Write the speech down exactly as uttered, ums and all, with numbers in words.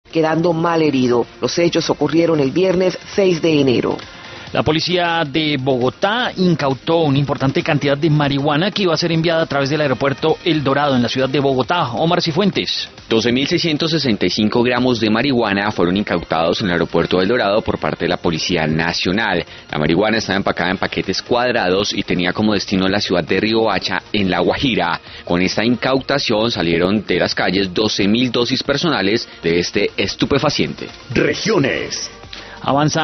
quedando mal herido. Los hechos ocurrieron el viernes seis de enero. La policía de Bogotá incautó una importante cantidad de marihuana que iba a ser enviada a través del aeropuerto El Dorado en la ciudad de Bogotá. Omar Cifuentes. doce mil seiscientos sesenta y cinco gramos de marihuana fueron incautados en el aeropuerto del Dorado por parte de la Policía Nacional. La marihuana estaba empacada en paquetes cuadrados y tenía como destino la ciudad de Riohacha, en La Guajira. Con esta incautación salieron de las calles doce mil dosis personales de este estupefaciente. Regiones. Avanza